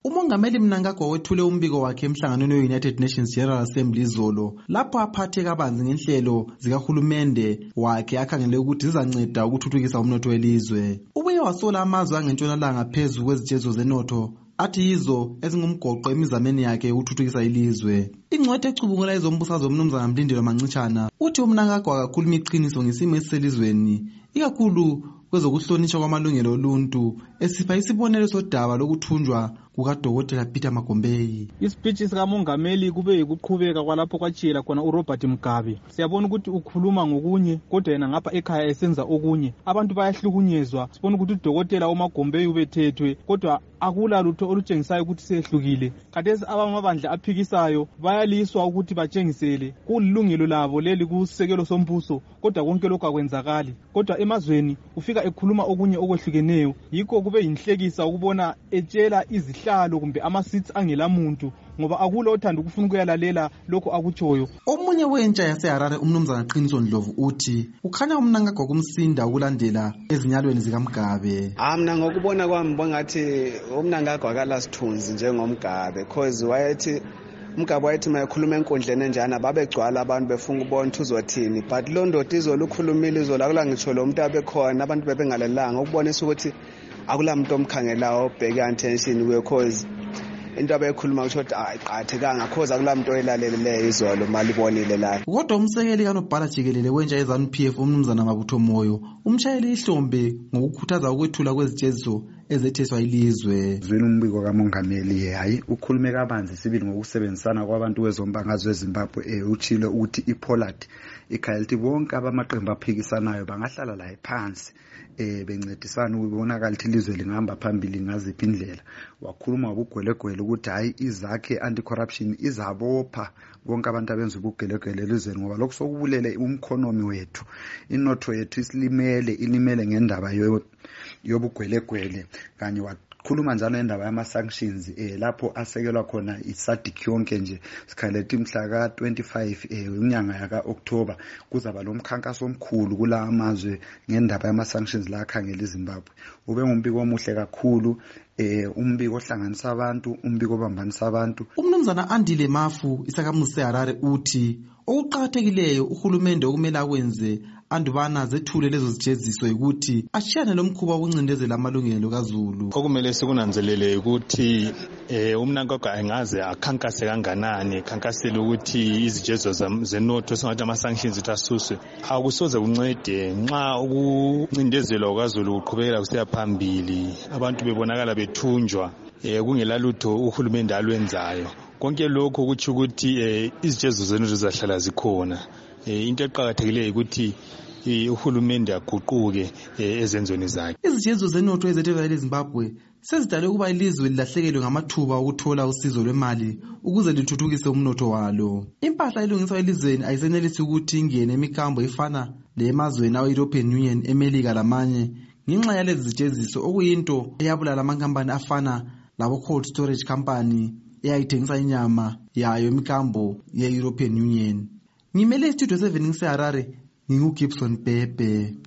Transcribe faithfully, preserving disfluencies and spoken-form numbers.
Umongameli Mnangagwa wethule umbiko wakhe emhlanganweni we-United Nations General Assembly izolo lapho aphathe kabanzi ngenhlelo zikahulumende wakhe akhangele ukuthi zizanceda ukuthuthukisa umnotho welizwe. Ubuye wasola amazwe angentshonalanga phezu kwezijezo zenotho athi yizo ezingumgoqo emizameni yakhe ukuthuthukisa ilizwe. Ingcwethe ecubungula ezombusazwe uMnumzana Mlindelo Mancitshana uthi uMnangagwa akakhuluma iqiniso ngesimo esiselizweni ikakhulu kwezokuhlonishwa kwamalungelo oluntu esipha isibonelo sodaba lokuthunjwa kukaDokotela Peter Magombeyi. Ispeech sikamongameli kube yikuqhubeka kwalapho kwatshela khona uRobert Mugabe. Siyabona ukuthi ukhuluma ngokunye kodwa yena ngapha ekhaya esenza okunye. Abantu bayahlukunyezwa. Sibona ukuthi uDokotela uMagombeyi ubethethwe kodwa akula lutho olutshengisayo ukuthi sehlukile. Khathesi abamabandla aphikisayo bayaliswa ukuthi batshengisele kulilungelo labo leli kusekelo sombuso kodwa konke lokho akwenzakali. Kodwa emazweni ufika ekhuluma okunye okwehlukeneyo. Yikho kube yinhlekisa ukubona etshela izihlalo kumbe ama-seats angela muntu ngoba akula othanda ukufuna ukuyalalela lokho akutshoyo. Omunye wentsha yaseHarare uMnumzana Qiniso Ndlovu uthi ukhanya uMnangagwa kumsinda ukulandela ezinyalweni zikaMgabe. Ah mina ngokubona kwami bongathi uMnangagwa akalasithunzi njengomgabe because wayethi Mugabe wayethi mayekhuluma enkundleni enjana babegcwala abantu befuna ukubona ukuthi uzothini but lo ndoda izolo ukhulumile izolo akula ngitsho lo muntu abekhona abantu bebengalalanga ukubonisa ukuthi akula muntu omkhangelayo obheke attention kuye cause into abayikhuluma ukuthi ayiqhathekanga cause akula muntu oyilaleleyo izolo malibonile la. Kodwa umsekeli kaNobhala Jikelele wentsha yeZANU P F uMnumzana Mabutho Moyo umshayeli ihlombe ngokukhuthaza ukwethula kwezijeziso ezetheswa ilizwe. Zwini umbiko kamongameli hayi ukhulume kabanzi sibili ngokusebenzisana kwabantu kwezombangazwe eZimbabwe eh uchilo ukuthi iPollard ikhaliti bonke abamaqembu aphikisanayo bangahlala la ephansi eh bencedisana ukubonakala ukuthi ilizwe lingahamba phambili ngaziphi indlela. Wakhuluma ubugwelegwele ukuthi hayi izakhe anti corruption izabopha bonke abantu abenza ubugwelegwele elizweni ngoba lokho sokubulele umkhonomi wethu inotho yethu isilimele ilimele ngendaba yobugwelegwele kanye wakhuluma njalo indaba yama sanctions eh lapho asekelwa khona iSADC yonke nje sikhaleti mhla ka twenty-five eh unyanga yaka October kuzaba lo mkhankaso omkhulu kula amazwe ngendaba yama sanctions la akhangela eZimbabwe. Ube ngumbiko omuhle kakhulu eh umbiko ohlanganisa abantu umbiko obambanisa abantu. uMnumzana Andile Mafu isakamuzi seHarare uthi okuqhakathekileyo uhulumende okumele akwenze andubana zethule lezo zijeziso ukuthi ashiyane lomkhuba wokuncindezela amalungelo kaZulu. Okumele sikunanzelele ukuthi eh uMnangagwa engaze akhankase kanganani khankasela ukuthi izijezo zenotho singathi ama sanctions itasuswe akusoze kuncede nxa ukuncindezelwa kwaZulu uqhubekela kusiya phambili abantu bebonakala bethunjwa eh kungela lutho uhulumende alwenzayo. Konke lokho kuthi ukuthi eh izijezo zenotho zahlala zikhona. Into eqhakathekileyo ukuthi uhulumende aguquke ezenzweni zakhe. Izijezo zenotho ezethezwa eZimbabwe sezidale ukuba ilizwe lilahlekelwe ngamathuba ukuthola usizo lwemali ukuze lithuthukise umnotho walo. Impahla elungiswa elizweni ayisenelisi ukuthi ingene emikambo efana lemazweni awe-European Union, eMelika lamanye ngenxa yalezi zijeziso okuyinto eyabulala amankampani afana labo cold storage company eyayithengisa inyama yayo emikambo ye-European Union. Ngimele istudio seven ngiseHarare, nginguGibson Bhebhe.